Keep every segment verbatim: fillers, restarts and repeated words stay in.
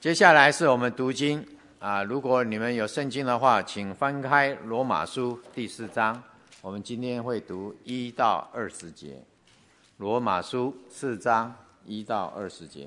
接下来是我们读经啊，如果你们有圣经的话，请翻开罗马书第四章，我们今天会读一到二十节。罗马书四章一到二十节。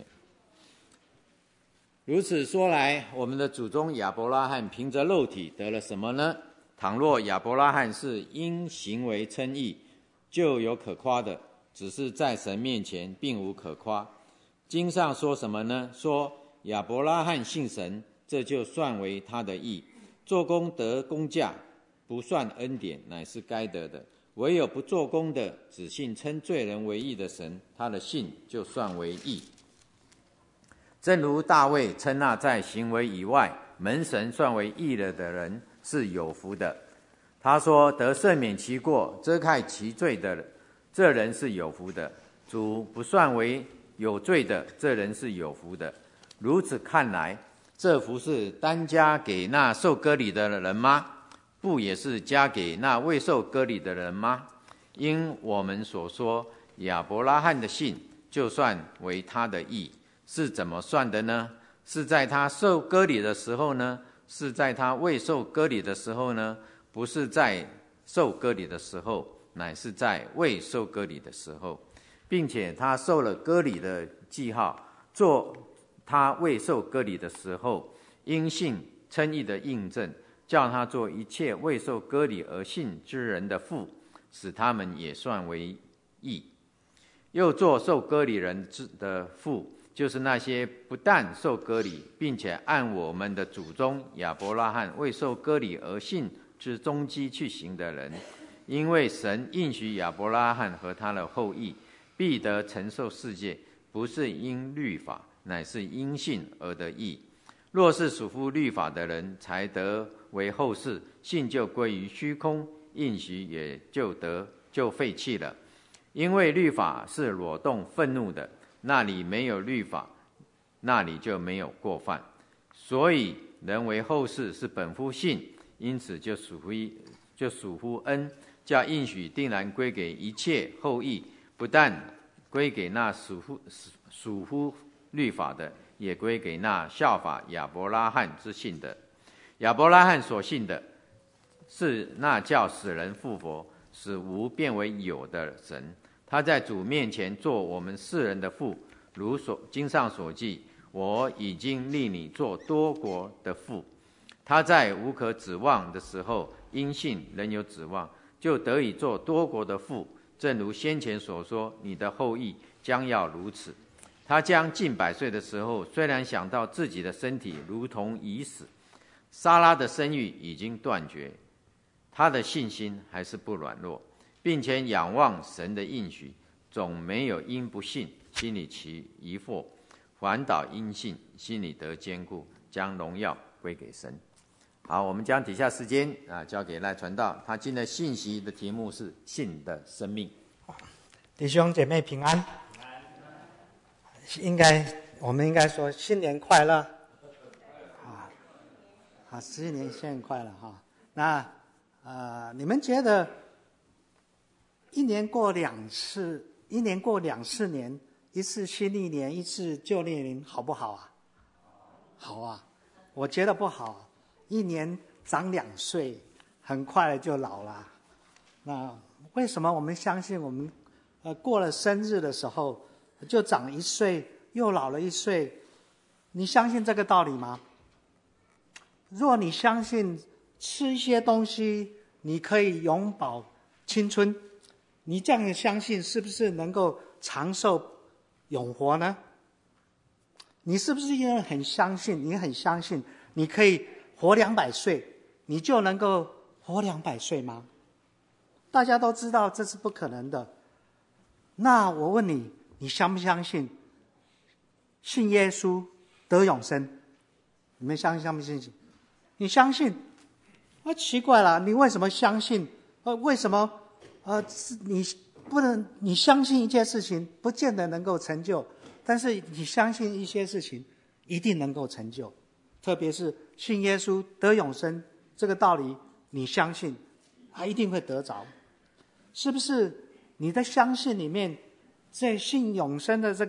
如此说来，我们的祖宗亚伯拉罕凭着肉体得了什么呢？倘若亚伯拉罕是因行为称义，就有可夸的，只是在神面前并无可夸。经上说什么呢？说亚伯拉罕信神，这就算为他的义。做工得工价，不算恩典，乃是该得的。唯有不做工的，只信称罪人为义的神，他的信就算为义。正如大卫称那在行为以外蒙神算为义了的人是有福的。他说得赦免其过，遮盖其罪的，这人是有福的。主不算为有罪的，这人是有福的。如此看来，这福是单加给那受割礼的人吗？不也是加给那未受割礼的人吗？因我们所说亚伯拉罕的信就算为他的义，是怎么算的呢？是在他受割礼的时候呢？是在他未受割礼的时候呢？不是在受割礼的时候，乃是在未受割礼的时候，并且他受了割礼的记号，做他未受割礼的时候因信称义的印证，叫他做一切未受割礼而信之人的父，使他们也算为义。又做受割礼人的父，就是那些不但受割礼，并且按我们的祖宗亚伯拉罕未受割礼而信之踪迹去行的人。因为神应许亚伯拉罕和他的后裔必得承受世界，不是因律法，乃是因信而得义。若是属乎律法的人才得为后世，信就归于虚空，应许也就得就废弃了。因为律法是裸动愤怒的，那里没有律法，那里就没有过犯。所以人为后世是本乎信，因此就属乎就属乎恩，叫应许定然归给一切后裔，不但归给那属乎属乎律法的，也归给那效法亚伯拉罕之信的。亚伯拉罕所信的是那叫使人复活，使无变为有的神。他在主面前做我们世人的父，如所经上所记，我已经立你做多国的父。他在无可指望的时候，因信仍有指望，就得以做多国的父。正如先前所说，你的后裔将要如此。他将近百岁的时候，虽然想到自己的身体如同已死，撒拉的生育已经断绝，他的信心还是不软弱，并且仰望神的应许，总没有因不信心里起疑惑，反倒因信心里得坚固，将荣耀归给神。好，我们将底下时间啊交给赖传道，他今天的信息的题目是信的生命。 弟兄姐妹平安。应该我们应该说新年快乐啊！啊，新年新年快乐哈！那呃，你们觉得一年过两次，一年过两四年，一次新历年，一次旧历年，好不好啊？好啊，我觉得不好。一年长两岁，很快就老了。那为什么我们相信我们呃过了生日的时候就长一岁，又老了一岁？你相信这个道理吗？若你相信吃一些东西你可以永葆青春，你这样相信是不是能够长寿永活呢？你是不是因为很相信，你很相信你可以活两百岁，你就能够活两百岁吗？大家都知道这是不可能的。那我问你，你相不相信信耶稣得永生？你们相信相不相信？你相信？啊，奇怪了，你为什么相信？呃，为什么呃你不能你相信一件事情，不见得能够成就，但是你相信一些事情一定能够成就？特别是信耶稣得永生这个道理，你相信，他一定会得着。是不是你的相信里面，在信永生的这个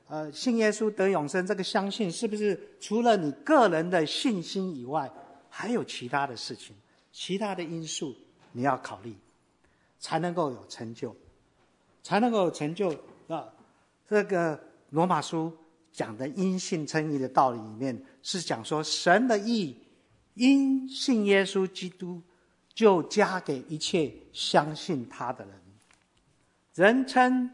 呃，信耶稣得永生，这个相信是不是除了你个人的信心以外，还有其他的事情，其他的因素你要考虑，才能够有成就，才能够有成就啊！这个罗马书讲的因信称义的道理里面，是讲说神的义因信耶稣基督就加给一切相信他的人。人称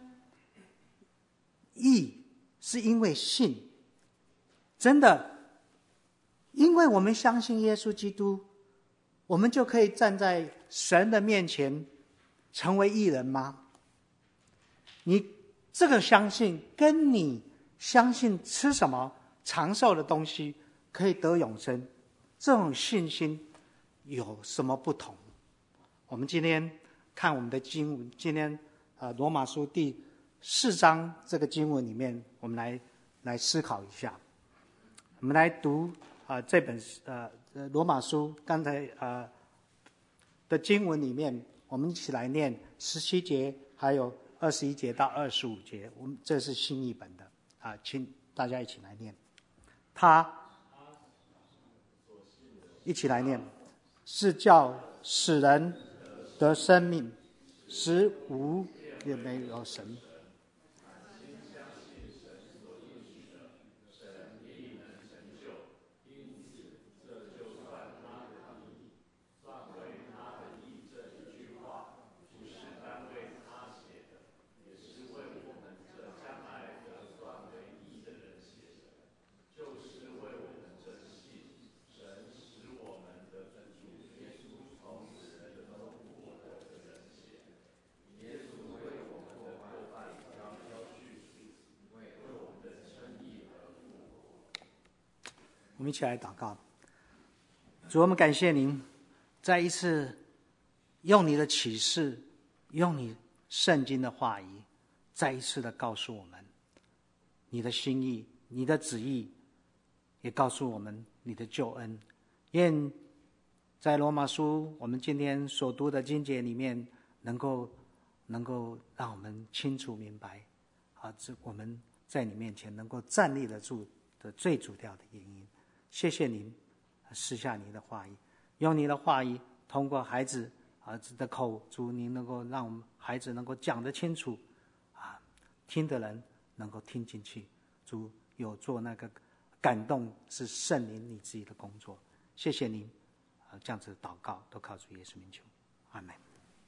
义是因为信，真的，因为我们相信耶稣基督，我们就可以站在神的面前成为义人吗？你这个相信跟你相信吃什么长寿的东西可以得永生，这种信心有什么不同？我们今天看我们的经文，今天呃罗马书第四章这个经文里面，我们来来思考一下。我们来读啊、呃、这本呃罗马书刚才呃的经文里面，我们一起来念十七节，还有二十一节到二十五节。我们这是新译本的啊，请大家一起来念。他一起来念，是叫使人得生命，使无也没有神。我们一起来祷告。主，我们感谢您再一次用你的启示，用你圣经的话语，再一次的告诉我们你的心意，你的旨意，也告诉我们你的救恩。愿在罗马书我们今天所读的经节里面，能够能够让我们清楚明白啊，这我们在你面前能够站立得住的最主要的原因。谢谢您赐下您的话语，用您的话语通过孩子儿子的口，主您能够让我们孩子能够讲得清楚啊，听的人能够听进去。主有做那个感动是圣灵你自己的工作。谢谢您啊，这样子祷告都靠主耶稣名求，阿们。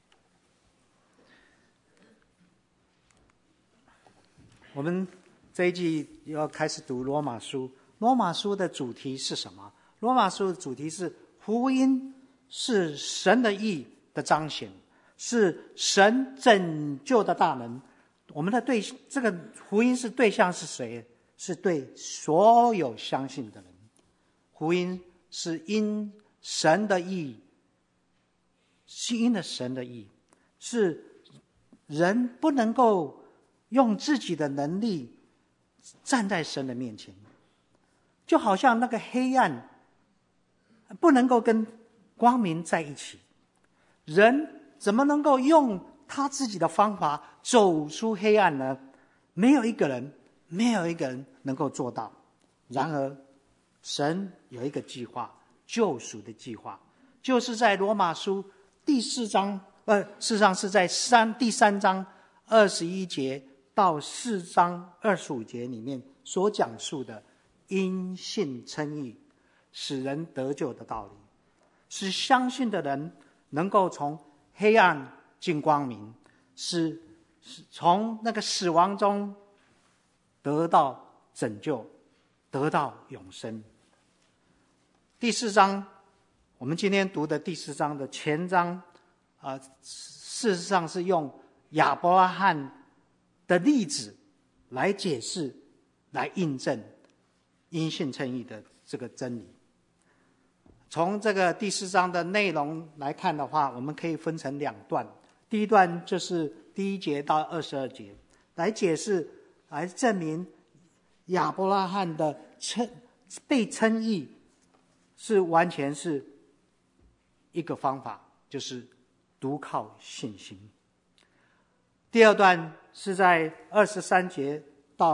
我们这一季要开始读罗马书。罗马书的主题是什么？罗马书的主题是福音是神的义的彰显，是神拯救的大能。我们的对这个福音是对象是谁？是对所有相信的人。福音是因神的义，是因了神的义，是人不能够用自己的能力站在神的面前。就好像那个黑暗不能够跟光明在一起，人怎么能够用他自己的方法走出黑暗呢？没有一个人，没有一个人能够做到。然而，神有一个计划，救赎的计划，就是在罗马书第四章，呃，事实上是在三第三章二十一节到四章二十五节里面所讲述的。因信称义，使人得救的道理，使相信的人能够从黑暗进光明，使从那个死亡中得到拯救，得到永生。第四章，我们今天读的第四章的前章，呃，事实上是用亚伯拉罕的例子来解释，来印证因信称义的这个真理。从这个第四章的内容来看的话，我们可以分成两段。第一段就是第一节到二十二节，来解释，来证明亚伯拉罕的称被称义是完全是一个方法，就是独靠信心。第二段是在二十三节到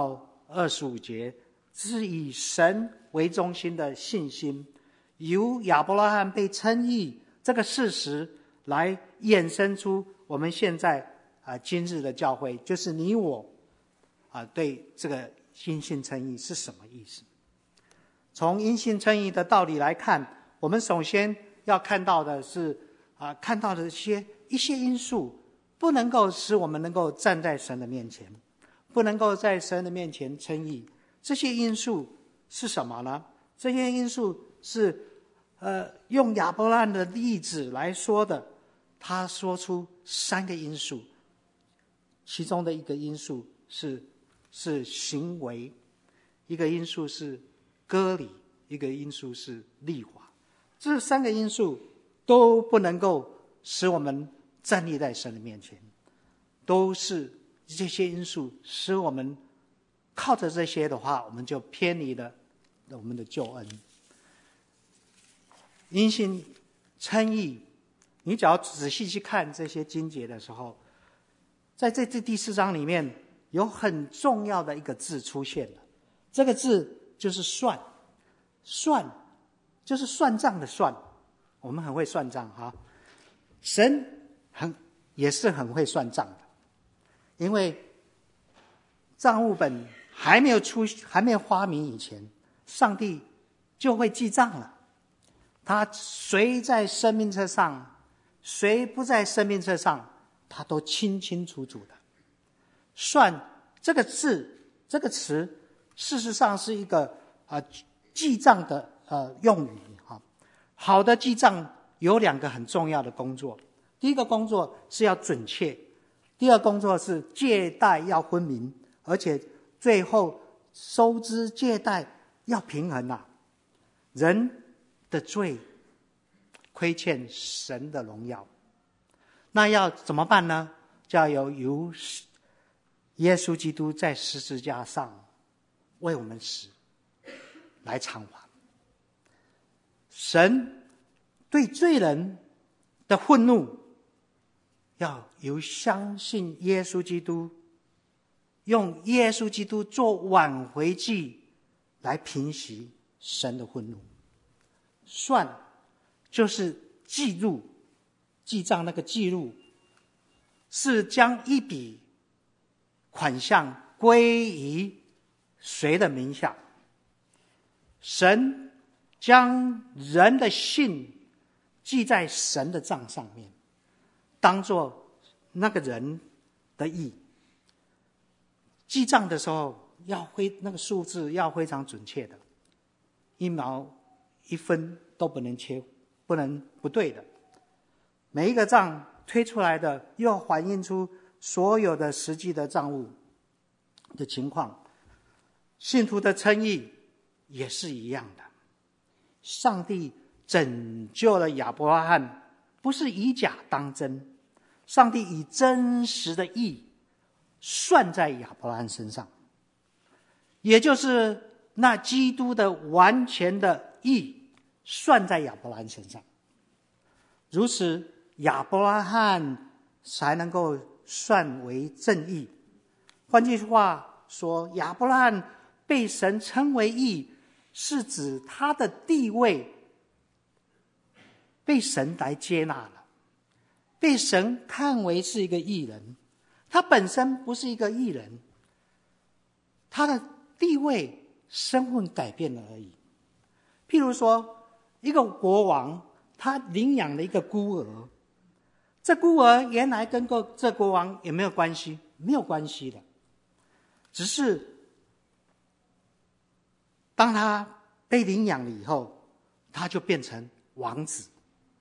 二十五节，是以神为中心的信心，由亚伯拉罕被称义这个事实来衍生出我们现在啊、呃、今日的教会，就是你我啊、呃、对这个因信称义是什么意思？从因信称义的道理来看，我们首先要看到的是啊、呃、看到的一些一些因素，不能够使我们能够站在神的面前，不能够在神的面前称义。这些因素是什么呢？这些因素是呃用亚伯拉罕的例子来说的，他说出三个因素，其中的一个因素是是行为，一个因素是割礼，一个因素是立法。这三个因素都不能够使我们站立在神的面前，都是这些因素使我们靠着这些的话，我们就偏离了我们的救恩。因信称义，你只要仔细去看这些经节的时候，在这这第四章里面有很重要的一个字出现了，这个字就是算。算就是算账的算，我们很会算账哈。神很也是很会算账的，因为账务本还没有出还没有发明以前，上帝就会记账了。他谁在生命册上，谁不在生命册上，他都清清楚楚的。算这个字这个词事实上是一个啊、呃、记账的呃用语哈。好的记账有两个很重要的工作，第一个工作是要准确，第二工作是借贷要分明，而且最后收支借贷要平衡啊。人的罪亏欠神的荣耀，那要怎么办呢？就要由由耶稣基督在十字架上为我们死来偿还。神对罪人的愤怒，要由相信耶稣基督，用耶稣基督做挽回祭来平息神的愤怒。算就是记录，记账那个记录，是将一笔款项归于谁的名下？神将人的信记在神的账上面，当作那个人的义。记账的时候要非那个数字要非常准确的，一毛一分都不能切，不能不对的。每一个账推出来的又反映出所有的实际的账务的情况。信徒的称义也是一样的。上帝拯救了亚伯拉罕，不是以假当真，上帝以真实的义算在亚伯拉罕身上，也就是那基督的完全的义算在亚伯拉罕身上。如此，亚伯拉罕才能够算为正义。换句话说，亚伯拉罕被神称为义，是指他的地位被神来接纳了，被神看为是一个义人。他本身不是一个义人，他的地位身份改变了而已。譬如说，一个国王他领养了一个孤儿，这孤儿原来跟这国王也没有关系，没有关系的，只是当他被领养了以后，他就变成王子。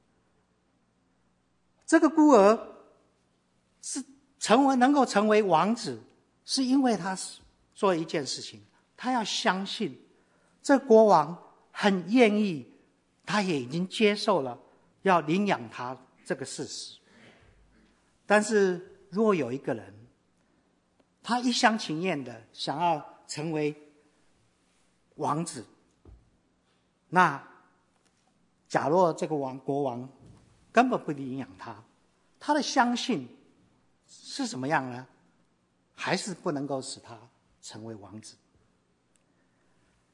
这个孤儿是成为能够成为王子，是因为他做一件事情，他要相信这国王很愿意，他也已经接受了要领养他这个事实。但是如果有一个人，他一厢情愿的想要成为王子，那假若这个王国王根本不领养他，他的相信是什么样呢？还是不能够使他成为王子。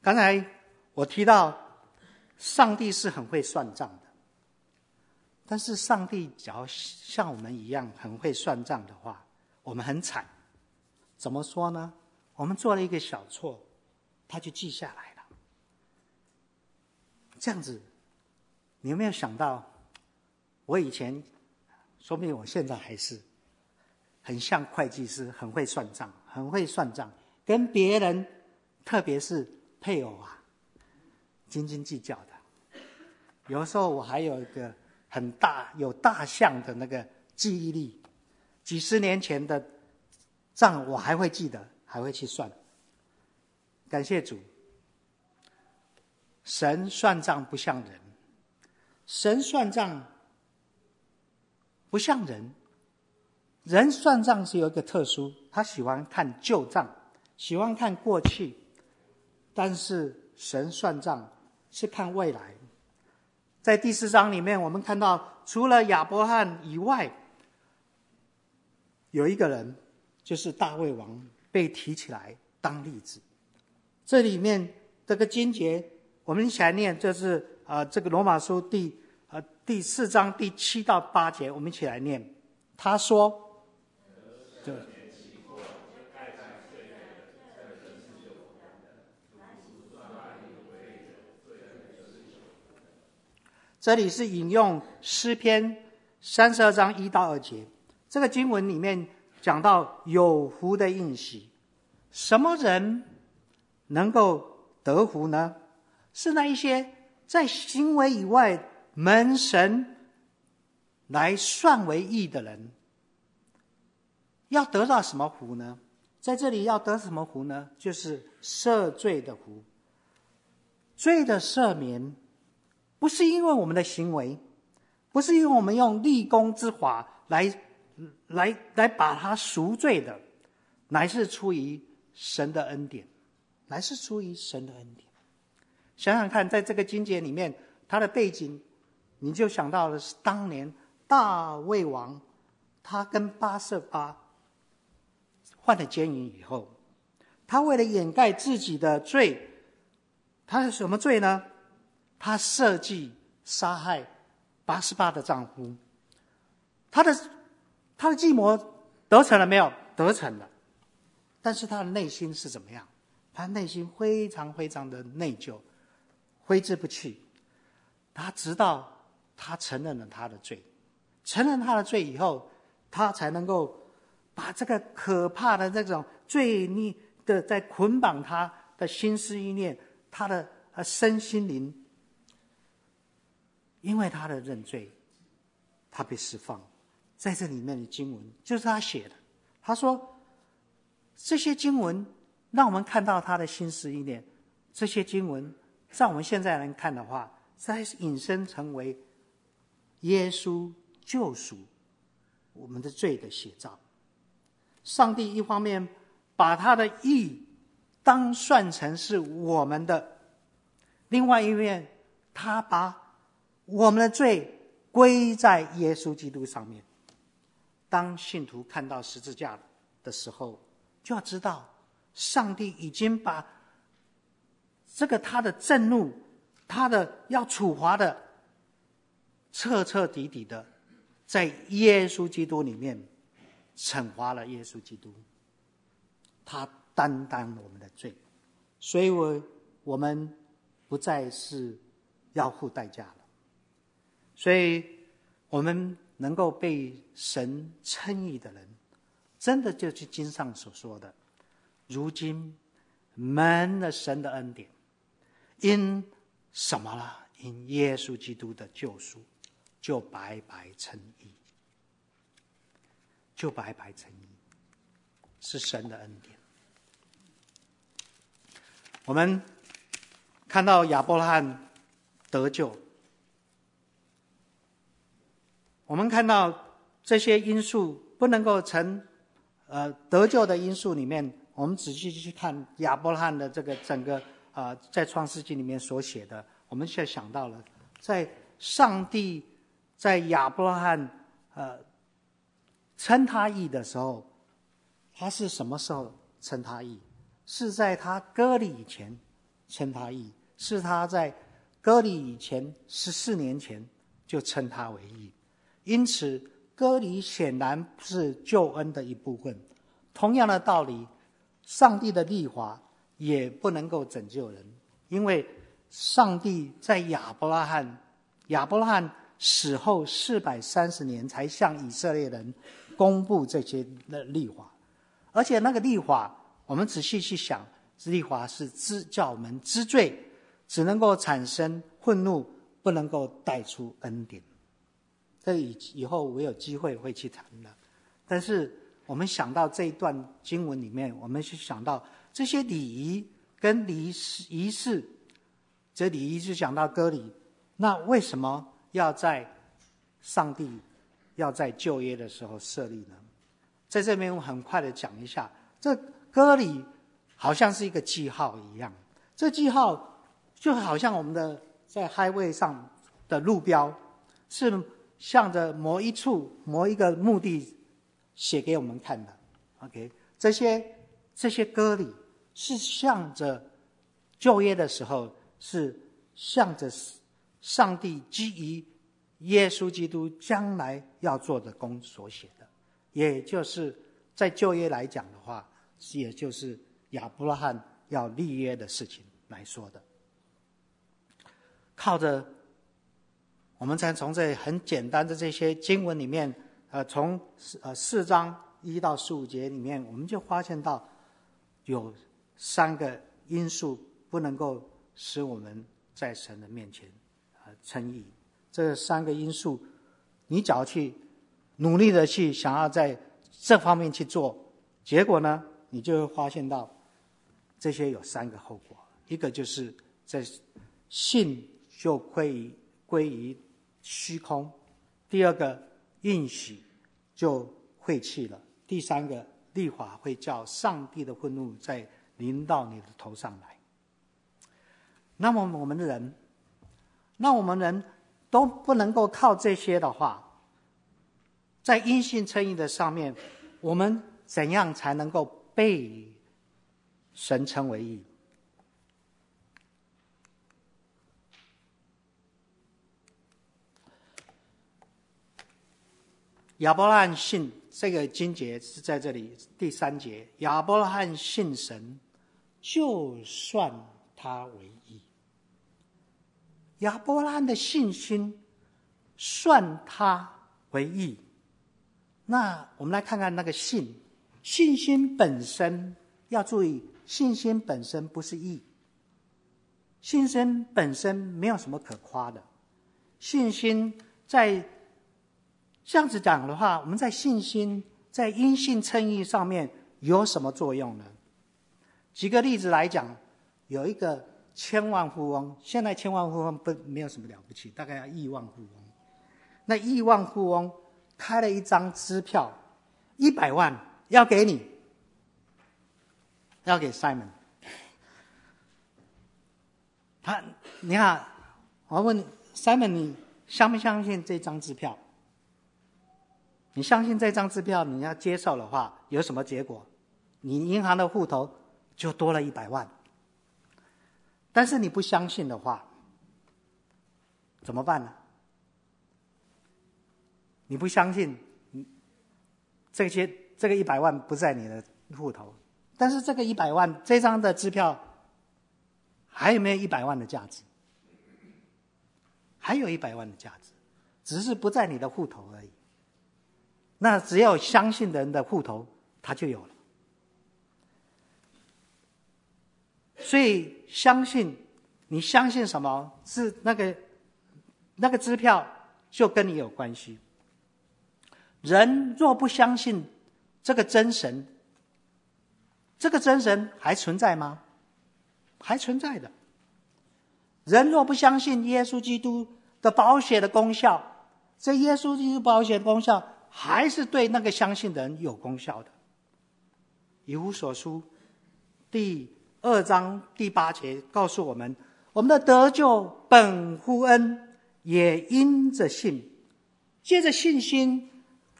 刚才我提到上帝是很会算账的，但是上帝只要像我们一样很会算账的话，我们很惨。怎么说呢？我们做了一个小错，他就记下来了。这样子，你有没有想到，我以前，说不定我现在还是很像会计师，很会算账，很会算账，跟别人，特别是配偶啊，斤斤计较的。有的时候我还有一个很大有大象的那个记忆力，几十年前的账我还会记得，还会去算。感谢主，神算账不像人，神算账不像人，人算账是有一个特殊，他喜欢看旧账，喜欢看过去，但是神算账是看未来。在第四章里面，我们看到除了亚伯罕以外，有一个人就是大卫王被提起来当例子。这里面这个经节我们一起来念，这是呃这个罗马书第呃第四章第七到八节，我们一起来念。他说，就这里是引用诗篇三十二章一到二节。这个经文里面讲到有福的应许，什么人能够得福呢？是那一些在行为以外蒙神来算为义的人。要得到什么福呢？在这里要得什么福呢？就是赦罪的福。罪的赦免不是因为我们的行为，不是因为我们用立功之法来来来把它赎罪的，乃是出于神的恩典，乃是出于神的恩典。想想看，在这个经节里面，它的背景，你就想到的是当年大卫王，他跟巴设巴换了奸淫以后，他为了掩盖自己的罪，他是什么罪呢？他设计杀害八十八的丈夫。他的他的计谋得逞了没有？得逞了。但是他的内心是怎么样？他内心非常非常的内疚，挥之不去。他直到他承认了他的罪，承认他的罪以后，他才能够把这个可怕的这种罪孽的在捆绑他的心思意念，他的身心灵，因为他的认罪，他被释放。在这里面的经文就是他写的，他说这些经文让我们看到他的心思意念，这些经文在我们现在人看的话，在引申成为耶稣救赎我们的罪的写照。上帝一方面把他的义当算成是我们的，另外一面他把我们的罪归在耶稣基督上面。当信徒看到十字架的时候，就要知道上帝已经把这个他的震怒，他的要处罚的，彻彻底底的在耶稣基督里面惩罚了耶稣基督，他担当我们的罪，所以我我们不再是要付代价了。所以我们能够被神称义的人，真的就是经上所说的，如今蒙了神的恩典，因什么了？因耶稣基督的救赎，就白白称义，就白白称义，是神的恩典。我们看到亚伯拉罕得救，我们看到这些因素不能够成呃得救的因素里面，我们仔细去看亚伯拉罕的这个整个啊、呃，在创世纪里面所写的，我们现在想到了，在上帝在亚伯拉罕呃称他义的时候，他是什么时候称他义？是在他割礼以前， 称他义，是他在割礼以前十四年前就称他为义。因此割礼显然是救恩的一部分。同样的道理，上帝的律法也不能够拯救人，因为上帝在亚伯拉罕亚伯拉罕死后四百三十年才向以色列人公布这些的律法。而且那个律法，我们仔细去想，律法是知叫我们知罪，只能够产生愤怒，不能够带出恩典。这以以后我有机会会去谈的。但是我们想到这一段经文里面，我们去想到这些礼仪跟礼仪式，这礼仪就讲到割礼，那为什么要在上帝要在旧约的时候设立呢？在这边我很快的讲一下，这割礼好像是一个记号一样，这记号就好像我们的在 highway 上的路标，是向着某一处某一个目的写给我们看的。 OK， 这些这些割礼是向着旧约的时候，是向着上帝基于耶稣基督将来要做的工所写的，也就是在旧约来讲的话，也就是亚伯拉罕要立约的事情来说的。靠着我们才从这很简单的这些经文里面，呃，从呃四章一到十五节里面，我们就发现到有三个因素不能够使我们在神的面前呃称义。这三个因素，你只要去努力的去想要在这方面去做，结果呢，你就会发现到这些有三个后果。一个就是在信就归于归于虚空，第二个应许就废弃了，第三个律法会叫上帝的愤怒再临到你的头上来。那么我们的人那我们人都不能够靠这些的话，在因信称义的上面，我们怎样才能够被神称为义？亚伯拉罕信，这个经节是在这里第三节，亚伯拉罕信神，就算他为义。亚伯拉罕的信心算他为义。那我们来看看那个信，信心本身要注意，信心本身不是义，信心本身没有什么可夸的。信心在这样子讲的话，我们在信心在因信称义上面有什么作用呢？举个例子来讲，有一个千万富翁，现在千万富翁不没有什么了不起，大概要亿万富翁。那亿万富翁开了一张支票，一百万要给你，要给 Simon。他，你看，我问你 ，Simon， 你相不相信这张支票？你相信这张支票，你要接受的话，有什么结果？你银行的户头就多了一百万。但是你不相信的话，怎么办呢？你不相信，这些这个一百万不在你的户头，但是这个一百万这张的支票还有没有一百万的价值？还有一百万的价值，只是不在你的户头而已。那只要相信的人的户头，他就有了。所以相信，你相信什么是那个那个支票就跟你有关系。人若不相信这个真神，这个真神还存在吗？还存在的。人若不相信耶稣基督的宝血的功效，这耶稣基督宝血的功效还是对那个相信的人有功效的。以弗所书第二章第八节告诉我们，我们的得救本乎恩，也因着信。借着信心，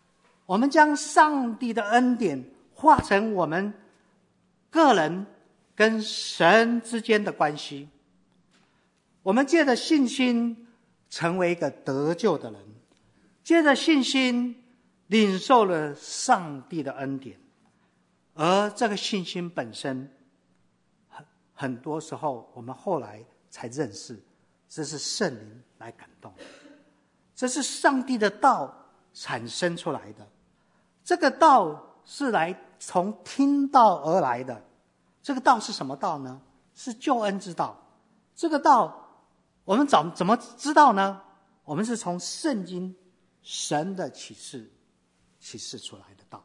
我们将上帝的恩典化成我们个人跟神之间的关系。我们借着信心成为一个得救的人，借着信心领受了上帝的恩典，而这个信心本身很很多时候我们后来才认识，这是圣灵来感动，这是上帝的道产生出来的。这个道是来从听道而来的。这个道是什么道呢？是救恩之道。这个道我们怎怎么知道呢？我们是从圣经神的启示启示出来的道。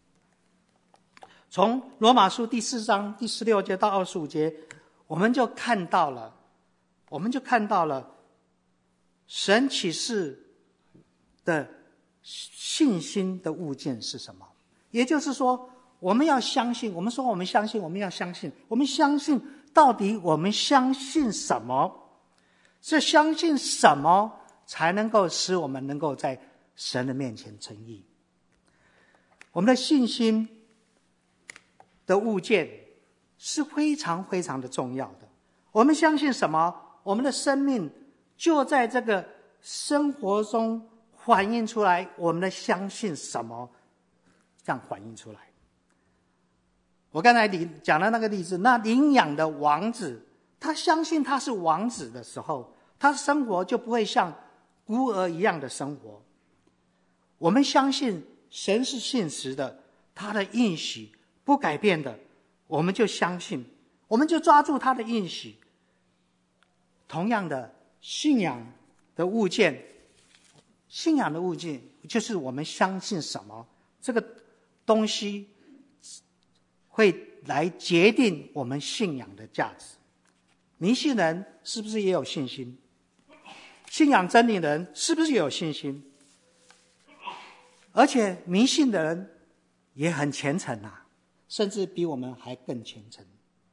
从罗马书第四章第十六节到二十五节，我们就看到了我们就看到了神启示的信心的物件是什么。也就是说，我们要相信，我们说我们相信，我们要相信，我们相信到底我们相信什么？是相信什么才能够使我们能够在神的面前称义？我们的信心的物件是非常非常的重要的。我们相信什么，我们的生命就在这个生活中反映出来，我们的相信什么这样反映出来。我刚才讲的那个例子，那领养的王子，他相信他是王子的时候，他的生活就不会像孤儿一样的生活。我们相信神是信实的，他的应许不改变的，我们就相信，我们就抓住他的应许。同样的，信仰的物件，信仰的物件就是我们相信什么，这个东西会来决定我们信仰的价值。迷信人是不是也有信心？信仰真理的人是不是也有信心？而且迷信的人也很虔诚啊，甚至比我们还更虔诚。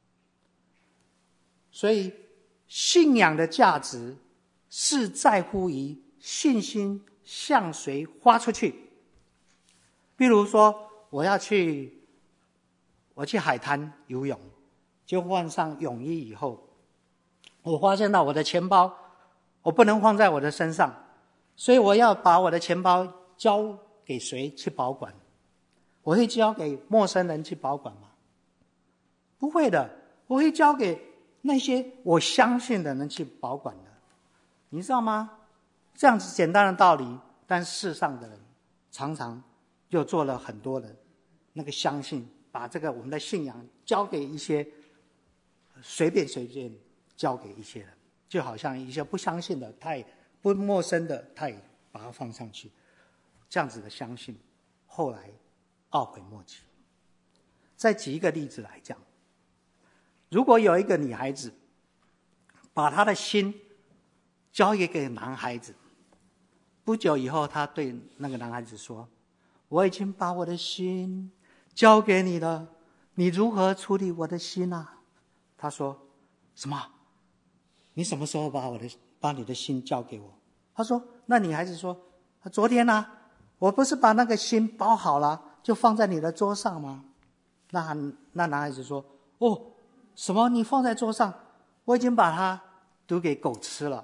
所以信仰的价值是在乎于信心向谁发出去。比如说我要去我去海滩游泳，就换上泳衣以后，我发现到我的钱包我不能放在我的身上，所以我要把我的钱包交给谁去保管？我会交给陌生人去保管吗？不会的，我会交给那些我相信的人去保管的。你知道吗？这样子简单的道理，但世上的人常常就做了很多的那个相信，把这个我们的信仰交给一些随便随便交给一些人，就好像一些不相信的，他也不陌生的，他也把它放上去。这样子的相信，后来懊悔莫及。再举一个例子来讲，如果有一个女孩子把她的心交给给男孩子，不久以后她对那个男孩子说，我已经把我的心交给你了，你如何处理我的心啊？他说，什么？你什么时候把我的把你的心交给我？他说，那女孩子说，昨天啊，我不是把那个心包好了就放在你的桌上吗？那那男孩子说，哦，什么？你放在桌上？我已经把它丢给狗吃了。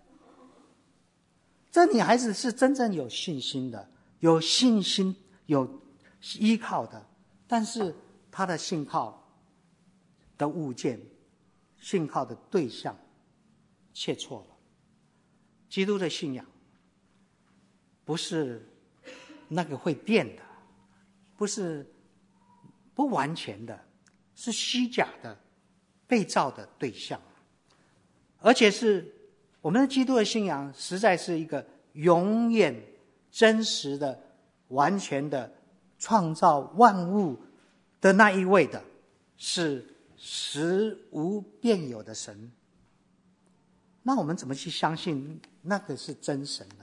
这女孩子是真正有信心的，有信心有依靠的，但是她的信靠的物件，信靠的对象却错了。基督的信仰不是那个会变的，不是不完全的，是虚假的被造的对象，而且是我们的基督的信仰实在是一个永远真实的完全的创造万物的那一位的，是实无变有的神。那我们怎么去相信那个是真神呢？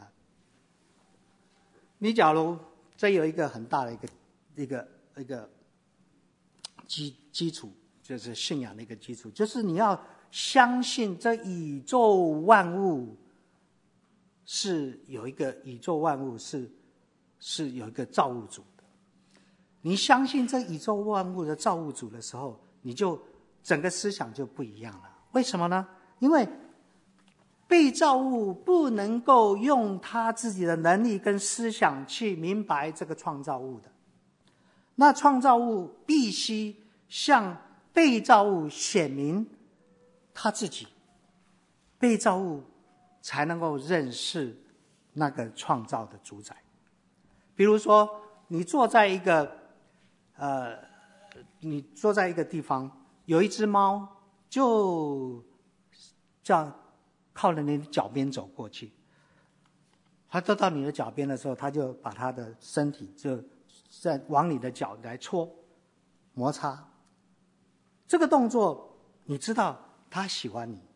你假如这有一个很大的一个一个一个基基础，就是信仰的一个基础，就是你要相信这宇宙万物是有一个宇宙万物是是有一个造物主的。你相信这宇宙万物的造物主的时候，你就整个思想就不一样了。为什么呢？因为被造物不能够用他自己的能力跟思想去明白这个创造物的，那创造物必须向被造物显明他自己，被造物才能够认识那个创造的主宰。比如说你坐在一个呃，你坐在一个地方，有一只猫就这样靠着你的脚边走过去，它走到你的脚边的时候，它就把它的身体就在往你的脚来戳摩擦。这个动作你知道它喜欢你，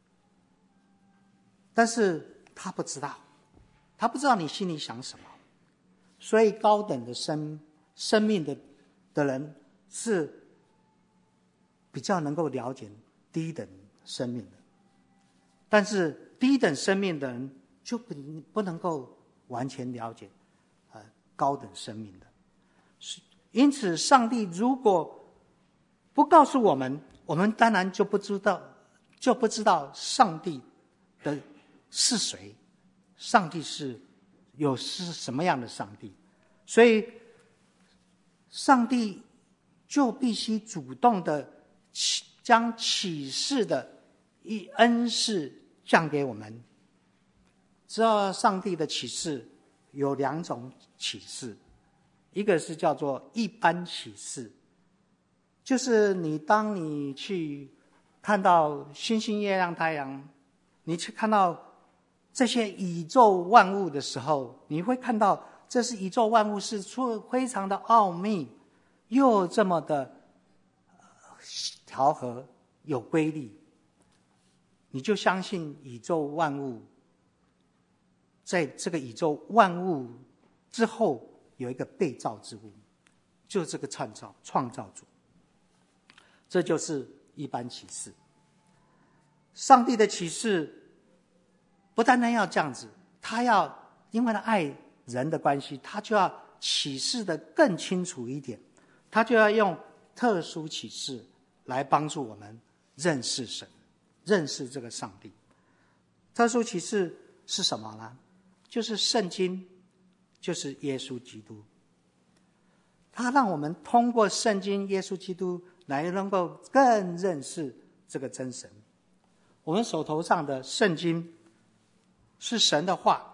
但是它不知道，它不知道你心里想什么。所以高等的生生命的的人是比较能够了解低等生命的，但是低等生命的人就不不能够完全了解呃高等生命的。因此上帝如果不告诉我们，我们当然就不知道就不知道上帝的是谁，上帝是有是什么样的上帝。所以上帝就必须主动的将启示的一恩赐降给我们。知道上帝的启示有两种启示，一个是叫做一般启示，就是你当你去看到星星月亮太阳，你去看到这些宇宙万物的时候，你会看到这是宇宙万物是非常的奥秘，又这么的调和有规律，你就相信宇宙万物，在这个宇宙万物之后有一个被造之物，就是这个创造创造主。这就是一般启示。上帝的启示不单单要这样子，他要因为他爱人的关系，他就要启示的更清楚一点，他就要用特殊启示来帮助我们认识神，认识这个上帝。特殊启示是什么呢？就是圣经，就是耶稣基督。他让我们通过圣经耶稣基督来能够更认识这个真神。我们手头上的圣经是神的话，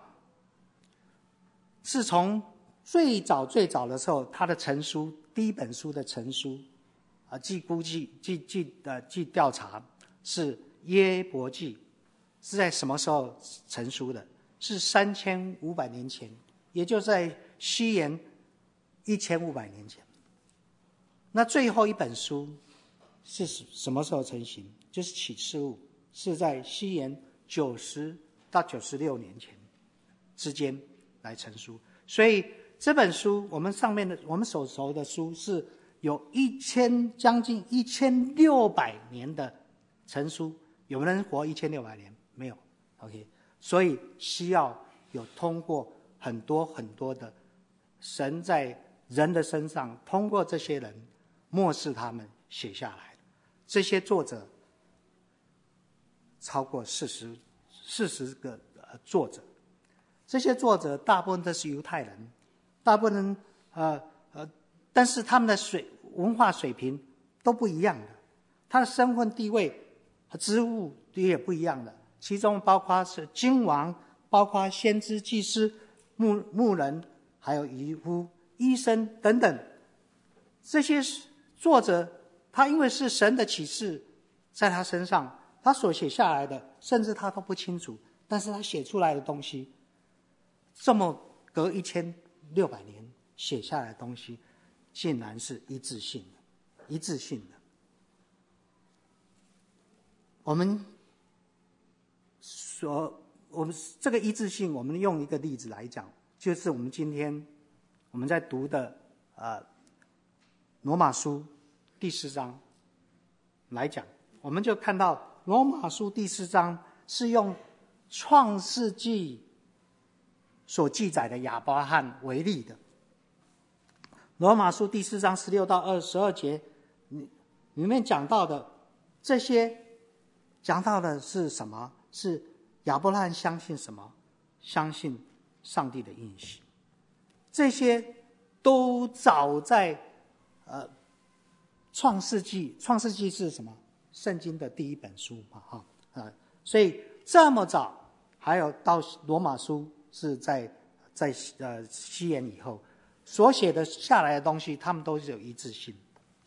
是从最早最早的时候，他的成书第一本书的成书啊，据估计据据呃据调查是约伯记，是在什么时候成书的？是三千五百年前，也就是在西元一千五百年前。那最后一本书是什么时候成型？就是启示录，是在西元九十到九十六年前之间来成书。所以这本书我们上面的我们手头的书是有一千将近一千六百年的成书。有人活一千六百年？没有。 OK， 所以需要有通过很多很多的神在人的身上，通过这些人漠视他们写下来的。这些作者超过四十四十个、呃、作者，这些作者大部分都是犹太人，大部分人呃呃，但是他们的水文化水平都不一样的，他的身份地位和职务也不一样的，其中包括是君王，包括先知、祭司、牧牧人，还有渔夫、医生等等。这些作者他因为是神的启示在他身上，他所写下来的甚至他都不清楚，但是他写出来的东西，这么隔一千六百年写下来的东西，竟然是一致性的，一致性的。我们所我们这个一致性，我们用一个例子来讲，就是我们今天我们在读的呃罗马书第四章来讲，我们就看到罗马书第四章是用创世纪所记载的亚伯拉罕为例的。罗马书第四章十六到二十二节里面讲到的这些讲到的是什么？是亚伯拉罕相信什么？相信上帝的应许。这些都早在呃创世纪，创世纪是什么？圣经的第一本书嘛，哈啊，所以这么早，还有到罗马书是在在呃西元以后所写的下来的东西，他们都是有一致性。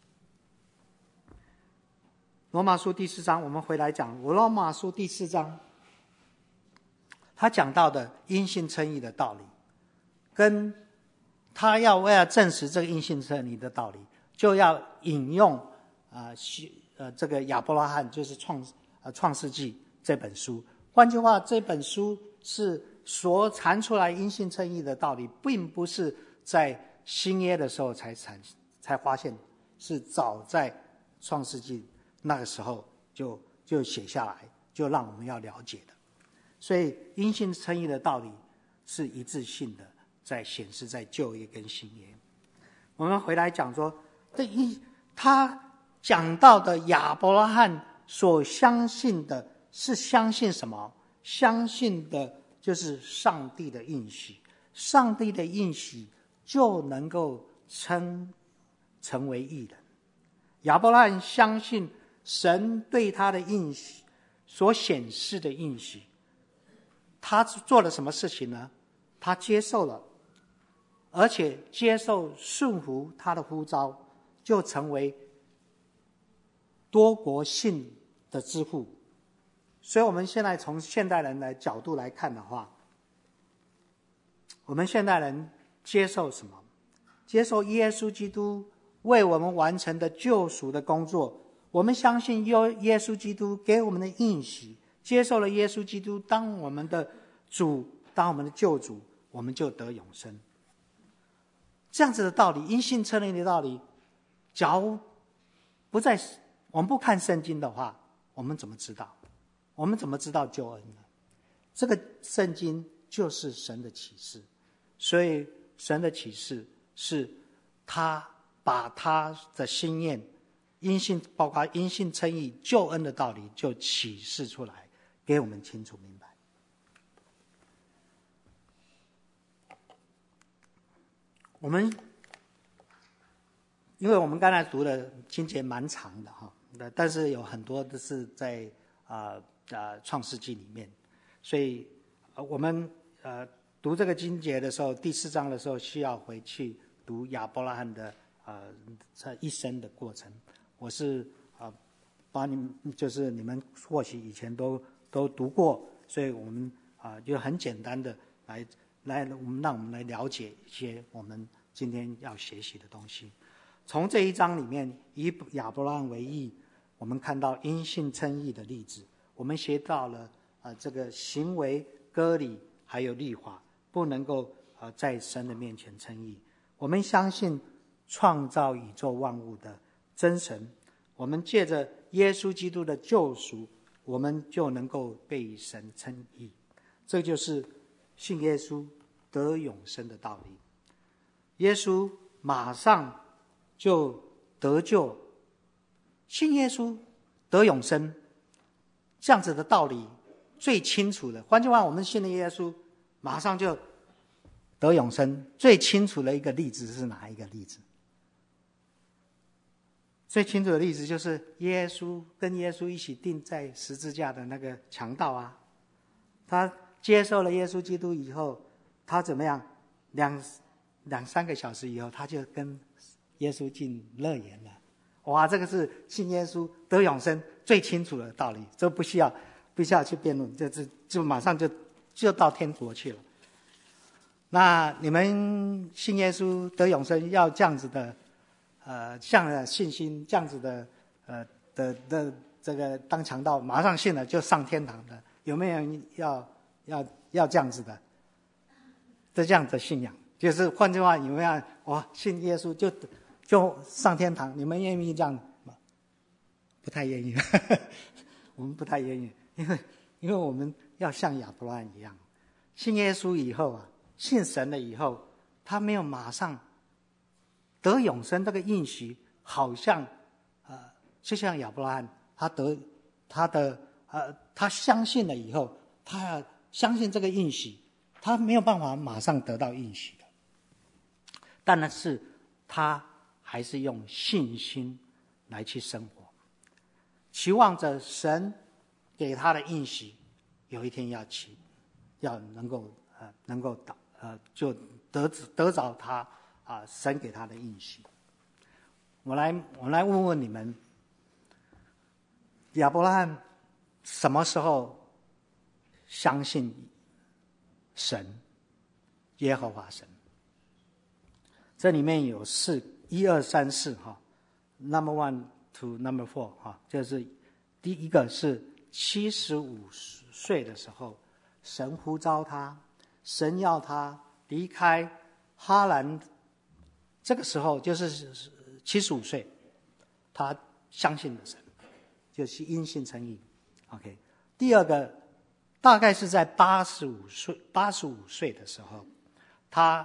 罗马书第四章，我们回来讲罗马书第四章，他讲到的因信称义的道理，跟他要为了证实这个因信称义的道理，就要引用啊呃这个亚伯拉罕，就是创呃创世纪这本书。换句话，这本书是所传出来因信称义的道理，并不是在新约的时候才产才发现，是早在创世纪那个时候就就写下来，就让我们要了解的。所以因信称义的道理是一致性的，在显示在旧约跟新约。我们回来讲说，这一他讲到的亚伯拉罕所相信的是相信什么？相信的就是上帝的应许，上帝的应许就能够称成为义人。亚伯拉罕相信神对他的应许所显示的应许，他做了什么事情呢？他接受了，而且接受顺服他的呼召，就成为多国信的之父。所以我们现在从现代人的角度来看的话，我们现代人接受什么？接受耶稣基督为我们完成的救赎的工作。我们相信耶稣基督给我们的应许，接受了耶稣基督当我们的主，当我们的救主，我们就得永生。这样子的道理，因信称义的道理，假如不在我们不看圣经的话，我们怎么知道？我们怎么知道救恩呢？这个圣经就是神的启示，所以神的启示是他把他的心愿，因信包括因信称义救恩的道理就启示出来，给我们清楚明白。我们因为我们刚才读的经节蛮长的哈，但是有很多都是在啊啊创世纪里面，所以呃我们呃读这个经节的时候，第四章的时候需要回去读亚伯拉罕的呃这一生的过程。我是啊、呃、把你们就是你们或许以前都都读过，所以我们啊、呃、就很简单的来来我们让我们来了解一些我们今天要学习的东西。从这一章里面，以亚伯拉罕为例，我们看到因信称义的例子，我们学到了啊、呃、这个行为割礼还有律法不能够呃在神的面前称义。我们相信创造宇宙万物的真神，我们借着耶稣基督的救赎，我们就能够被神称义。这就是信耶稣得永生的道理。耶稣马上就得救，信耶稣得永生，这样子的道理最清楚的。换句话，我们信了耶稣，马上就得永生。最清楚的一个例子是哪一个例子？最清楚的例子就是耶稣跟耶稣一起钉在十字架的那个强盗啊，他接受了耶稣基督以后，他怎么样？两两三个小时以后，他就跟耶稣进乐园了。哇，这个是信耶稣得永生最清楚的道理，这不需要不需要去辩论，就就就马上就就到天国去了。那你们信耶稣得永生，要这样子的，呃，像信心这样子的，呃的的这个当强盗，马上信了就上天堂的，有没有人要要要这样子的？这这样的信仰，就是换句话，有没有哇信耶稣就就上天堂？你们愿意这样吗？不太愿意，我们不太愿意，因为因为我们要像亚伯拉罕一样，信耶稣以后啊，信神了以后，他没有马上得永生这个应许，好像呃，就像亚伯拉罕他得他的呃，他相信了以后，他要相信这个应许，他没有办法马上得到应许的，但是他还是用信心来去生活，期望着神给他的应许有一天要起，要能够呃能够到呃就得得着他啊、呃、神给他的应许。我来我来问问你们，亚伯拉罕什么时候相信神耶和华神？这里面有四一二三四哈 ，number one to number four 哈，就是第一个是七十五岁的时候，神呼召他，神要他离开哈兰，这个时候就是七十五岁，他相信了神，就是因信称义。OK， 第二个大概是在八十五岁八十五岁的时候，他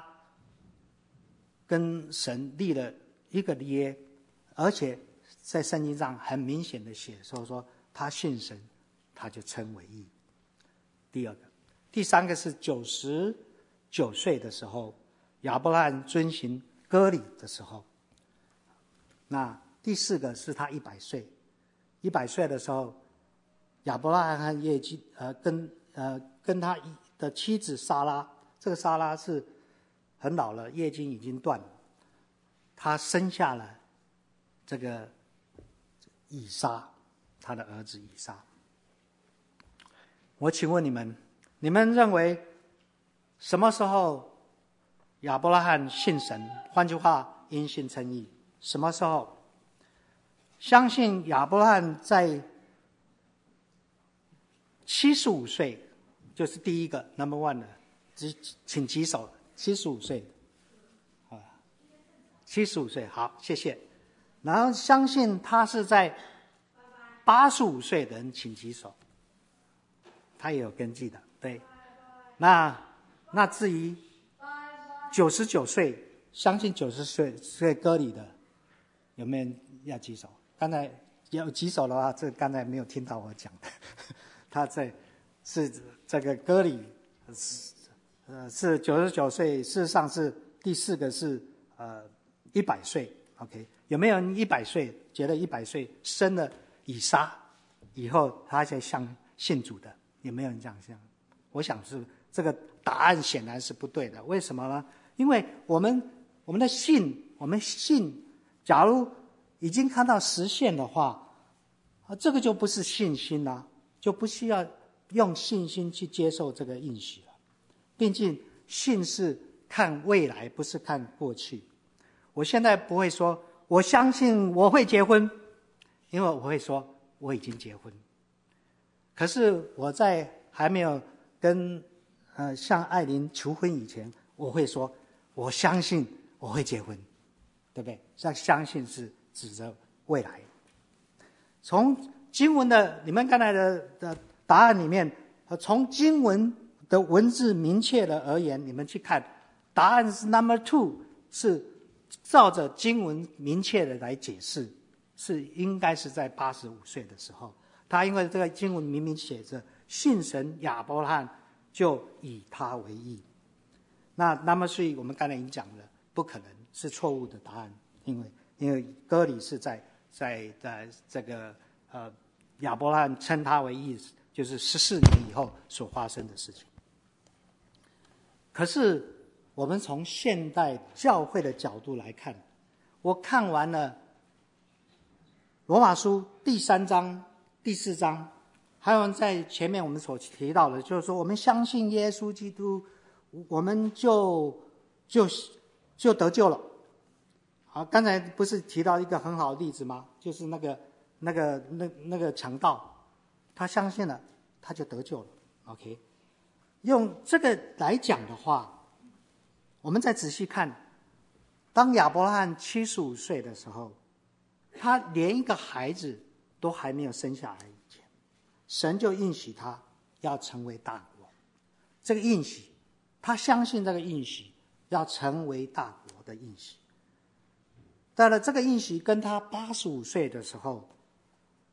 跟神立了一个约，而且在圣经上很明显的写说说他信神，他就称为义。第二个，第三个是九十九岁的时候，亚伯拉罕遵行割礼的时候。那第四个是他一百岁，一百岁的时候，亚伯拉罕和耶基呃跟呃跟他的妻子撒拉，这个撒拉是很老了，月经已经断了，他生下了这个以撒，他的儿子以撒。我请问你们，你们认为什么时候亚伯拉罕信神？换句话，因信称义。什么时候？相信亚伯拉罕在七十五岁，就是第一个 number one 的，请举手。七十五岁，啊，七十五岁，好，谢谢。然后相信他是在八十五岁的人，请举手。他也有根据的，对。那那至于九十九岁，相信九十岁岁割礼的。有没有人要举手？刚才有举手的话，这刚才没有听到我讲的。他在是这个割礼，是呃是九十九岁，事实上是第四个是呃一百岁。OK， 有没有人一百岁觉得一百岁生了以撒以后，他才相信主的？有没有人这样想？我想是这个答案显然是不对的。为什么呢？因为我们我们的信，我们信。假如已经看到实现的话，啊，这个就不是信心啦，就不需要用信心去接受这个应许了。毕竟信是看未来，不是看过去。我现在不会说我相信我会结婚，因为我会说我已经结婚。可是我在还没有跟呃向艾琳求婚以前，我会说我相信我会结婚。对不对？像相信是指着未来。从经文的你们刚才的的答案里面，从经文的文字明确的而言，你们去看，答案是 number two， 是照着经文明确的来解释，是应该是在八十五岁的时候。他因为这个经文明明写着信神亚伯拉罕就以他为义。那 number three 我们刚才已经讲了，不可能。是错误的答案，因为因为割礼是在在在这个呃亚伯拉罕称他为义，就是十四年以后所发生的事情。可是我们从现代教会的角度来看，我看完了罗马书第三章、第四章，还有在前面我们所提到的，就是说我们相信耶稣基督，我们就就。就得救了。好，刚才不是提到一个很好的例子吗？就是那个那个那那个强盗，他相信了，他就得救了。OK， 用这个来讲的话，我们再仔细看，当亚伯拉罕七十五岁的时候，他连一个孩子都还没有生下来以前，神就应许他要成为大国。这个应许，他相信这个应许。要成为大国的应许。到了这个应许跟他八十五岁的时候，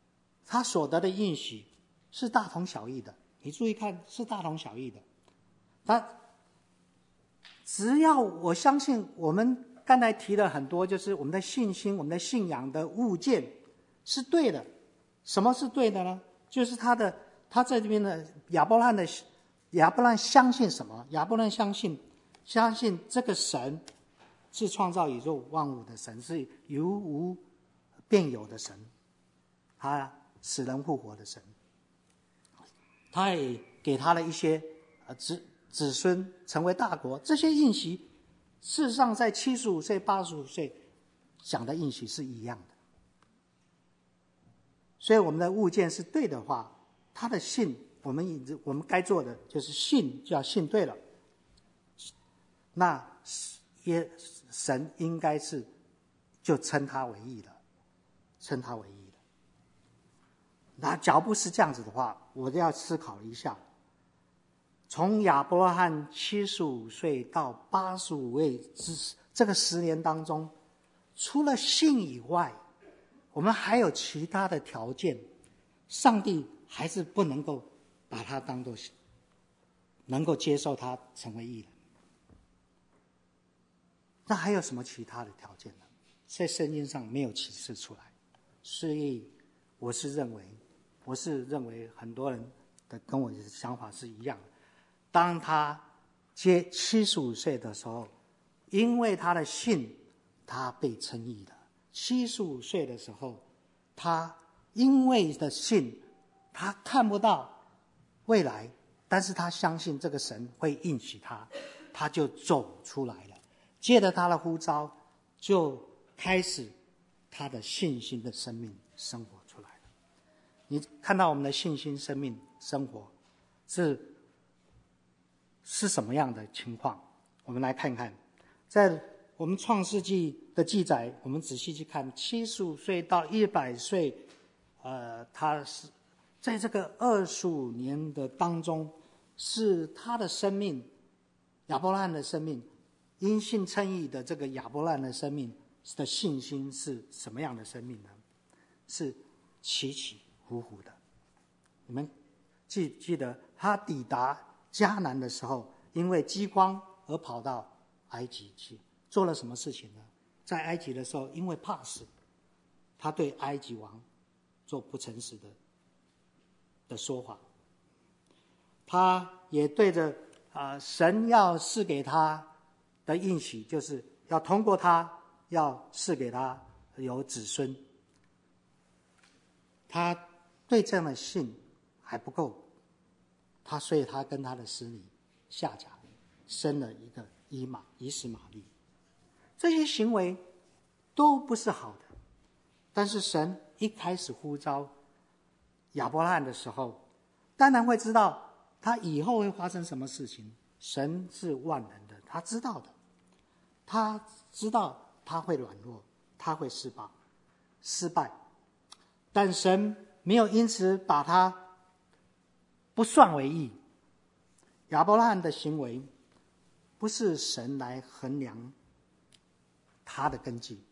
他所得的应许是大同小异的。你注意看，是大同小异的。他只要我相信，我们刚才提了很多，就是我们的信心、我们的信仰的物件是对的。什么是对的呢？就是他的他在这边的亚伯拉罕的亚伯拉罕相信什么？亚伯拉罕相信相信这个神是创造宇宙万物的神，是由无变有的神，他使人复活的神。他也给他了一些呃子子孙成为大国，这些应许事实上在七十五岁、八十五岁讲的应许是一样的。所以我们的物件是对的话，他的信，我们我们该做的就是信，就要信对了。那也神应该是就称他为义了，称他为义了。那假如不是这样子的话，我就要思考一下，从亚伯拉罕七十五岁到八十五岁这个十年当中，除了信以外，我们还有其他的条件，上帝还是不能够把他当作能够接受他成为义人。那还有什么其他的条件呢？在圣经上没有启示出来，所以我是认为，我是认为很多人的跟我的想法是一样的。当他接七十五岁的时候，因为他的信，他被称义了。七十五岁的时候，他因为的信，他看不到未来，但是他相信这个神会应许他，他就走出来了。借着他的呼召，就开始他的信心的生命生活出来了。你看到我们的信心生命生活是是什么样的情况？我们来看看，在我们创世纪的记载，我们仔细去看，七十五岁到一百岁，呃，他是在这个二十五年的当中，是他的生命，亚伯拉罕的生命。因信称义的这个亚伯拉罕的生命的信心是什么样的生命呢？是起起伏伏的。你们记记得他抵达迦南的时候，因为饥荒而跑到埃及去，做了什么事情呢？在埃及的时候，因为怕死，他对埃及王做不诚实的的说法。他也对着啊、呃、神要赐给他的应许，就是要通过他，要赐给他有子孙。他对这样的信还不够，他所以他跟他的使女夏甲生了一个以马以实玛利。这些行为都不是好的，但是神一开始呼召亚伯拉罕的时候，当然会知道他以后会发生什么事情。神是万能的，他知道的，他知道他会软弱，他会失败失败但神没有因此把他不算为义。亚伯拉罕的行为不是神来衡量他的根基，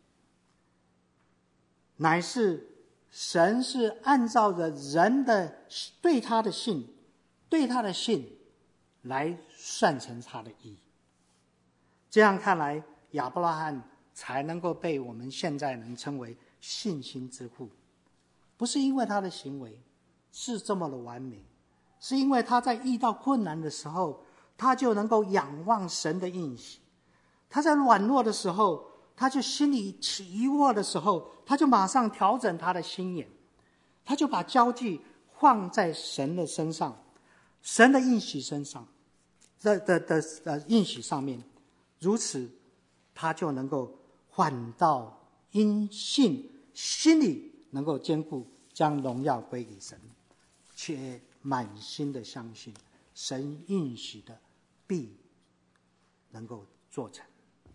乃是神是按照着人的对他的信对他的信来算成他的义。这样看来，亚伯拉罕才能够被我们现在人称为信心之父，不是因为他的行为是这么的完美，是因为他在遇到困难的时候，他就能够仰望神的应许。他在软弱的时候，他就心里起疑惑的时候，他就马上调整他的心眼，他就把焦距放在神的身上，神的应许身上的的的的应许上面，如此他就能够反倒因信心里能够坚固，将荣耀归给神，却满心的相信神应许的必能够做成。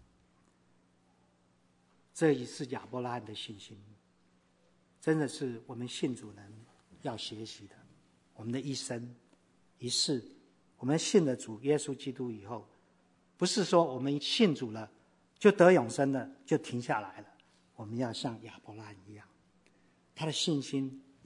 这也是亚伯拉罕的信心，真的是我们信主人要学习的。我们的一生一世，我们信了主耶稣基督以后，不是说我们信主了就得永生了，就停下来了。我们要像亚伯拉罕一样，他的信心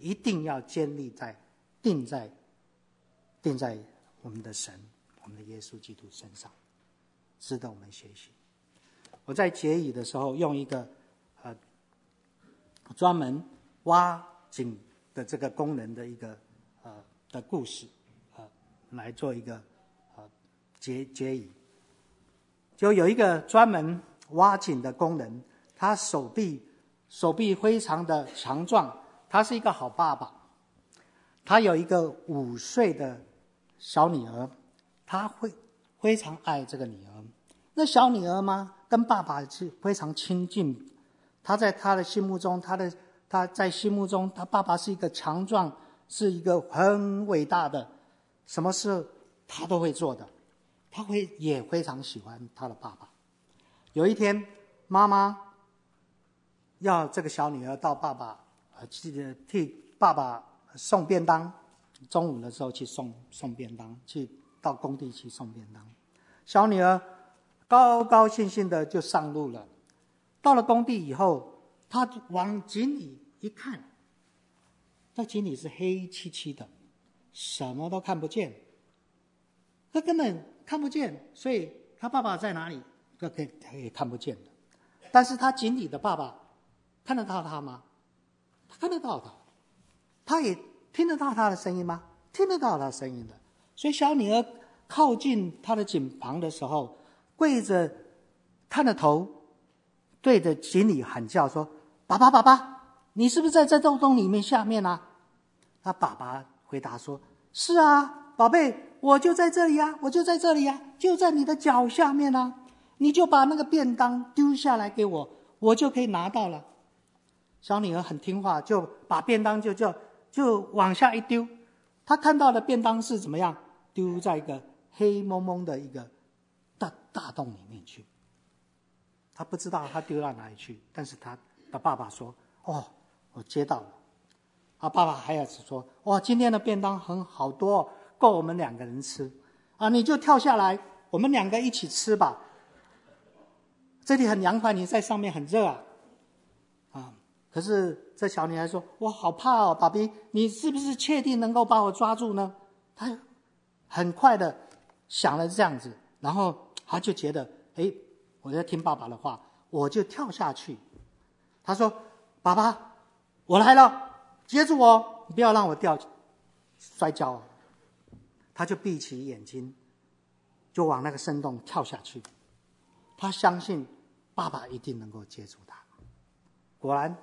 一定要建立在、定在、定在我们的神、我们的耶稣基督身上，值得我们学习。我在结语的时候用一个呃专门挖井的这个工人的一个呃的故事呃来做一个呃结结语。就有一个专门挖井的工人，他手臂手臂非常的强壮，他是一个好爸爸。他有一个五岁的小女儿，他会非常爱这个女儿。那小女儿嘛，跟爸爸是非常亲近。他在他的心目中，他的他在心目中，他爸爸是一个强壮，是一个很伟大的，什么事他都会做的。他会也非常喜欢他的爸爸。有一天，妈妈要这个小女儿到爸爸呃去替爸爸送便当，中午的时候去送送便当，去到工地去送便当。小女儿高高兴兴的就上路了。到了工地以后，她往井里一看，那井里是黑漆漆的，什么都看不见。她根本看不见，所以她爸爸在哪里，她可以她也看不见的。但是她井里的爸爸看得到她吗？他看得到她。他也听得到他的声音吗？听得到他的声音的。所以小女儿靠近他的井旁的时候，跪着探着头，对着井里喊叫说：“爸爸，爸爸，你是不是在这洞洞里面下面啊？”他爸爸回答说：“是啊，宝贝，我就在这里啊，我就在这里啊，就在你的脚下面啊。你就把那个便当丢下来给我，我就可以拿到了。”小女儿很听话，就把便当就就就往下一丢。她看到的便当是怎么样？丢在一个黑蒙蒙的一个大大洞里面去。她不知道她丢到哪里去，但是她的爸爸说：“哦，我接到了。”啊，爸爸还要说：“哇，今天的便当很好多，够我们两个人吃。啊，你就跳下来，我们两个一起吃吧。这里很凉快，你在上面很热啊。”啊。可是这小女孩说：“我好怕哦，爸比，你是不是确定能够把我抓住呢？”她很快的想了这样子，然后她就觉得，哎，我要听爸爸的话，我就跳下去。她说：“爸爸，我来了，接住我，你不要让我掉摔跤哦。”她就闭起眼睛，就往那个深洞跳下去。她相信爸爸一定能够接住她。果然。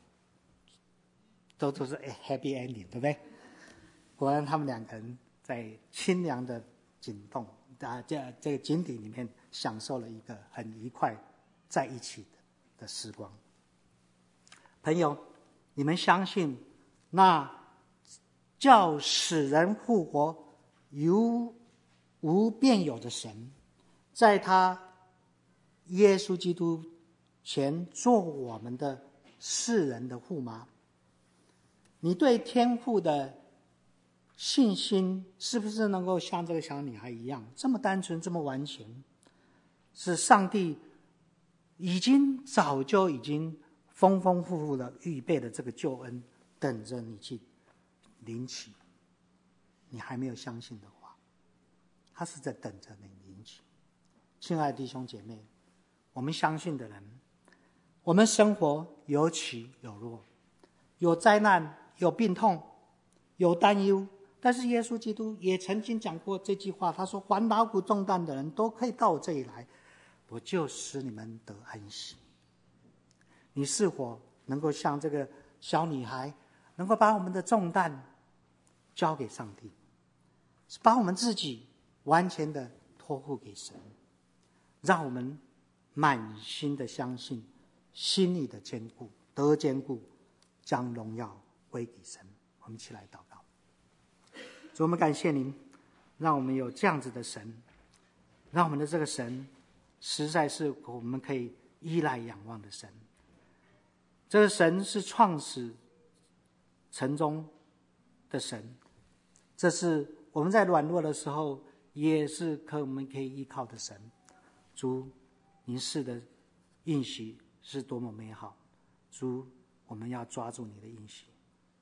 都都是 happy ending， 对不对？果然，他们两个人在清凉的井洞啊，这这个井底里面享受了一个很愉快在一起的的时光。朋友，你们相信那叫使人复活、有无变有的神，在他耶稣基督前做我们的世人的父吗？你对天父的信心是不是能够像这个小女孩一样这么单纯这么完全？是上帝已经早就已经丰丰富富的预备了这个救恩等着你去领取，你还没有相信的话，他是在等着你领取。亲爱的弟兄姐妹，我们相信的人，我们生活有起有落，有灾难，有病痛，有担忧，但是耶稣基督也曾经讲过这句话，他说：“凡劳苦重担的人都可以到我这里来，我就使你们得安息。”你是否能够像这个小女孩，能够把我们的重担交给上帝，把我们自己完全的托付给神，让我们满心的相信，心里的坚固，得坚固，将荣耀归给神。我们一起来祷告。主，我们感谢您，让我们有这样子的神，让我们的这个神实在是我们可以依赖仰望的神。这个神是创始城中的神，这是我们在软弱的时候也是可我们可以依靠的神。主，您是的应许是多么美好，主，我们要抓住你的应许，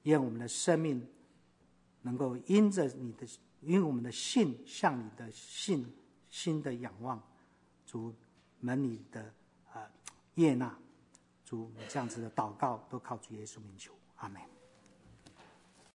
愿我们的生命能够因着你的，因为我们的信向你的信心的仰望，主蒙你的呃悦纳，主这样子的祷告都靠主耶稣名求，阿们。